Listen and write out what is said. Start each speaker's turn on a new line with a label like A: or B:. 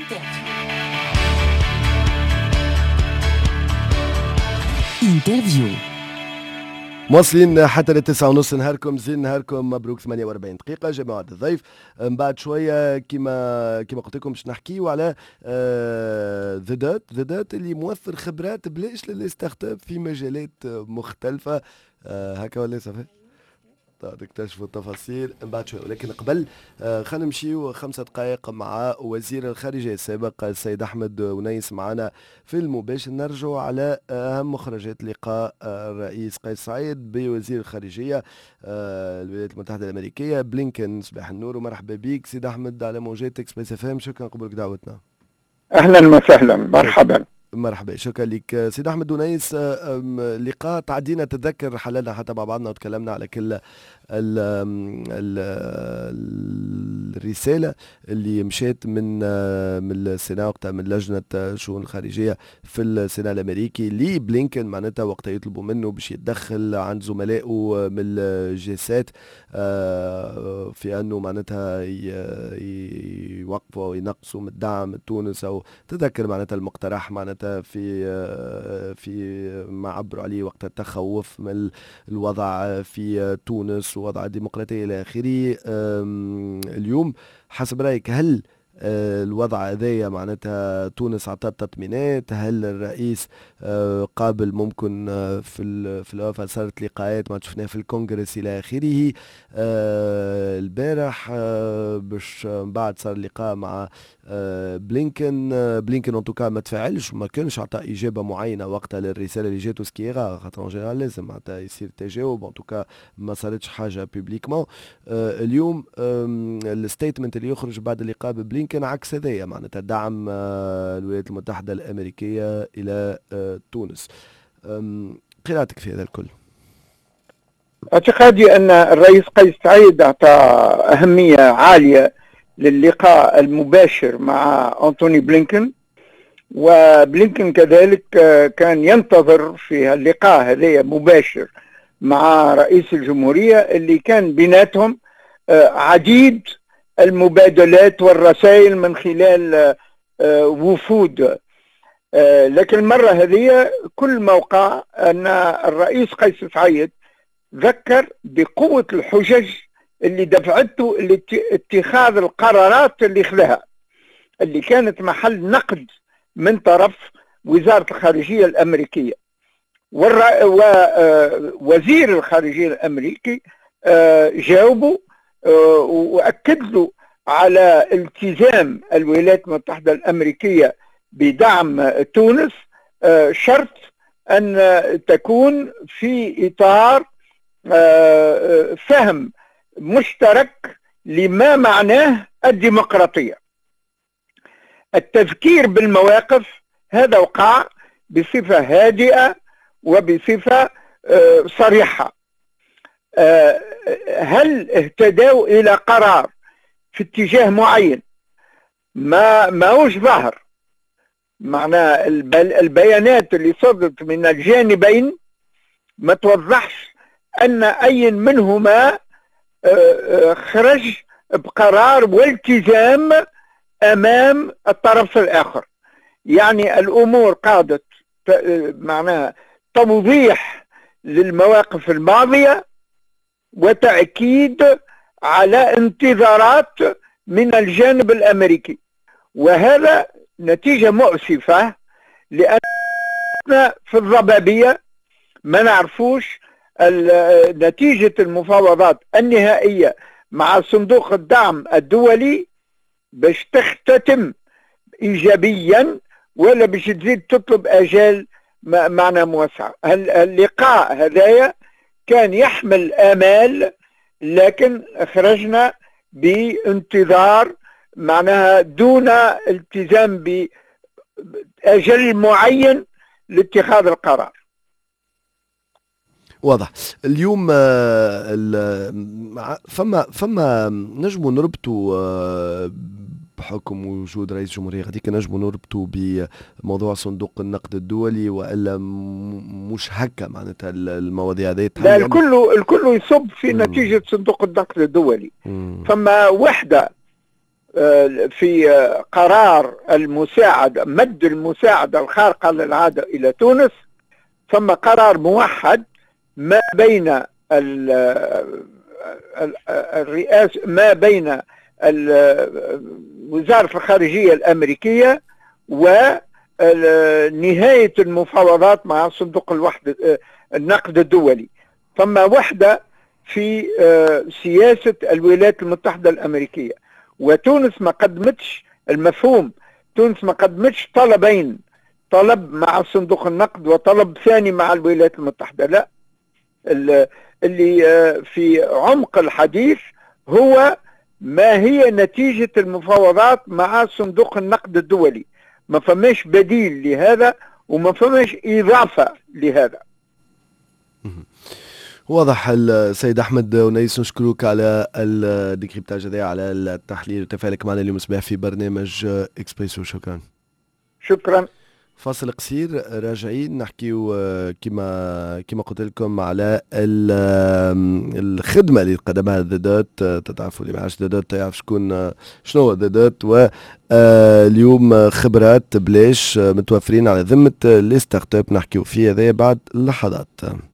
A: انترفيو.
B: مواصلين حتى ل9:30 نهاركم زين، نهاركم مبروك. 48 دقيقة جماعة الضيف. من بعد شوية كما قلت لكم باش نحكيو على ذا دات اللي موفر خبرات بلاش للستارت اب في مجالات مختلفة. هكا ولا صافي تكتشفوا التفاصيل من بعد شوي، ولكن قبل خلينا نمشيو 5 دقائق مع وزير الخارجية السابق السيد أحمد ونيس معنا في المباشر. نرجع على أهم مخرجات لقاء الرئيس قيس سعيد بوزير الخارجية الولايات المتحدة الأمريكية بلينكن. صباح النور ومرحبا بك سيد أحمد على موجات اكسبريس اف ام. شكرا قبولك دعوتنا.
C: أهلا وسهلا، مرحبا.
B: شكرا لك سيد أحمد ونيس. لقاء تعدينا تذكر حللنا حتى مع بعضنا وتكلمنا على كل الرسالة اللي مشات من السنة وقتها من لجنة شؤون الخارجية في السنة الأمريكي لبلينكن، معناتها وقتها يطلبوا منه باش يتدخل عند زملائه من الجيسات في أنه معناتها يوقفوا وينقصوا من الدعم لتونس، أو تذكر معناتها المقترح معناتها في ما عبروا عليه وقت التخوف من الوضع في تونس ووضع الديمقراطية إلى آخره. اليوم حسب رأيك هل الوضع هذايا معناتها تونس عطت تطمينات؟ هل الرئيس قابل ممكن في الوفا صارت لقاءات ما شفناها في الكونغرس إلى آخره؟ البارح باش بعد صار لقاء مع بلينكن انتوكا ما تفاعلش وما كانش عطى إجابة معينة وقتها للرسالة اللي جاتو سكيغا، خاطر ان جينيرال لازم معناتها يصير تجاوب، انتوكا ما صارتش حاجة بيبليكمون. اليوم الستيتمنت اللي يخرج بعد اللقاء ببلينكن عكس هذايا، معناتها دعم الولايات المتحدة الأمريكية إلى تونس. قراءتك في هذا الكل؟
C: اعتقادي أن الرئيس قيس سعيد أعطى أهمية عالية للقاء المباشر مع أنتوني بلينكن، وبلينكن كذلك كان ينتظر في اللقاء هذا مباشر مع رئيس الجمهورية اللي كان بيناتهم عديد المبادلات والرسائل من خلال وفود. لكن المرة هذه كل موقع أن الرئيس قيس سعيد ذكر بقوة الحجج اللي دفعته لاتخاذ القرارات اللي خذها، اللي كانت محل نقد من طرف وزارة الخارجية الأمريكية. ووزير الخارجية الأمريكي جاوبه وأكد له على التزام الولايات المتحدة الأمريكية بدعم تونس، شرط أن تكون في إطار فهم مشترك لما معناه الديمقراطية. التذكير بالمواقف هذا وقع بصفة هادئة وبصفة صريحة. هل اهتدوا إلى قرار في اتجاه معين ما هوش ظاهر، معناه البيانات اللي صدرت من الجانبين ما توضحش أن أي منهما خرج بقرار والتزام أمام الطرف الآخر. يعني الأمور قادت معناها توضيح للمواقف الماضية وتأكيد على انتظارات من الجانب الأمريكي، وهذا نتيجة مؤسفة لأن في الضبابية ما نعرفوش نتيجة المفاوضات النهائية مع صندوق الدعم الدولي باش تختتم إيجابيا ولا باش تزيد تطلب أجال معنى موسع. اللقاء هذايا كان يحمل آمال، لكن خرجنا بانتظار معناها دون التزام بأجل معين لاتخاذ القرار.
B: واضح. اليوم فما نجموا نربطوا بحكم وجود رئيس جمهورية غاديك نجموا نربطوا بموضوع صندوق النقد الدولي، والا مش هكا معناتها المواضيع هذه؟
C: لا، الكل يصب في نتيجة صندوق النقد الدولي. فما وحدة في قرار المساعدة، مد المساعدة الخارقة للعادة إلى تونس، ثم قرار موحد ما بين الرئاسة، ما بين وزارة الخارجية الأمريكية ونهاية المفاوضات مع صندوق النقد الدولي. ثم وحدة في سياسة الولايات المتحدة الأمريكية، وتونس ما قدمتش المفهوم، تونس ما قدمتش طلبين، طلب مع صندوق النقد وطلب ثاني مع الولايات المتحدة. لا، اللي في عمق الحديث هو ما هي نتيجة المفاوضات مع صندوق النقد الدولي. ما فماش بديل لهذا وما فماش إضافة لهذا.
B: واضح السيد أحمد ونيس، نشكرك على الديكريبتاج هذا، على التحليل وتفاعلك معنا اليوم الصباح في برنامج إكسبريسو. شكرا.
C: شكرا.
B: فاصل قصير، راجعين نحكيو كما قلت لكم على الخدمة اللي قدمها ذا دوت. تعرفوا اللي ما عادش ذا دوت تعرف شنو هو ذا دوت، واليوم خبرات بلاش متوفرين على ذمة لي ستارت اب نحكيو فيه هذا بعد لحظات.